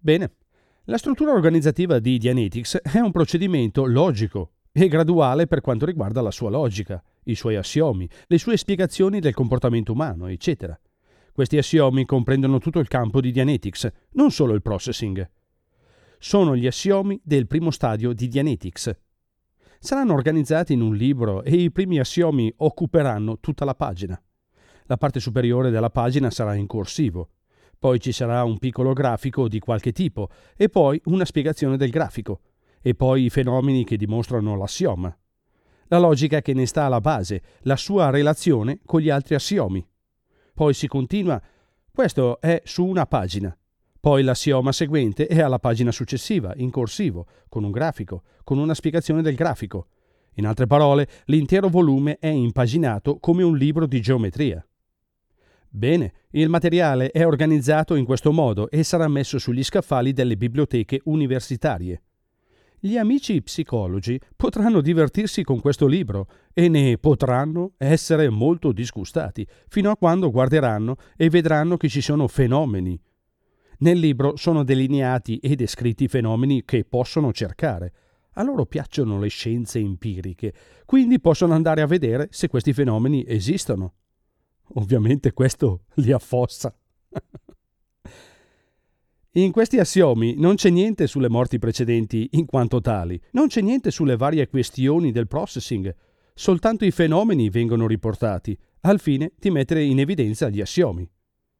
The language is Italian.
Bene, la struttura organizzativa di Dianetics è un procedimento logico e graduale per quanto riguarda la sua logica, i suoi assiomi, le sue spiegazioni del comportamento umano, eccetera. Questi assiomi comprendono tutto il campo di Dianetics, non solo il processing. Sono gli assiomi del primo stadio di Dianetics. Saranno organizzati in un libro e i primi assiomi occuperanno tutta la pagina. La parte superiore della pagina sarà in corsivo. Poi ci sarà un piccolo grafico di qualche tipo e poi una spiegazione del grafico e poi i fenomeni che dimostrano l'assioma. La logica che ne sta alla base, la sua relazione con gli altri assiomi. Poi si continua. Questo è su una pagina. Poi l'assioma seguente è alla pagina successiva, in corsivo, con un grafico, con una spiegazione del grafico. In altre parole, l'intero volume è impaginato come un libro di geometria. Bene, il materiale è organizzato in questo modo e sarà messo sugli scaffali delle biblioteche universitarie. Gli amici psicologi potranno divertirsi con questo libro e ne potranno essere molto disgustati, fino a quando guarderanno e vedranno che ci sono fenomeni. Nel libro sono delineati e descritti fenomeni che possono cercare. A loro piacciono le scienze empiriche, quindi possono andare a vedere se questi fenomeni esistono. Ovviamente questo li affossa. In questi assiomi non c'è niente sulle morti precedenti in quanto tali, non c'è niente sulle varie questioni del processing, soltanto i fenomeni vengono riportati, al fine di mettere in evidenza gli assiomi.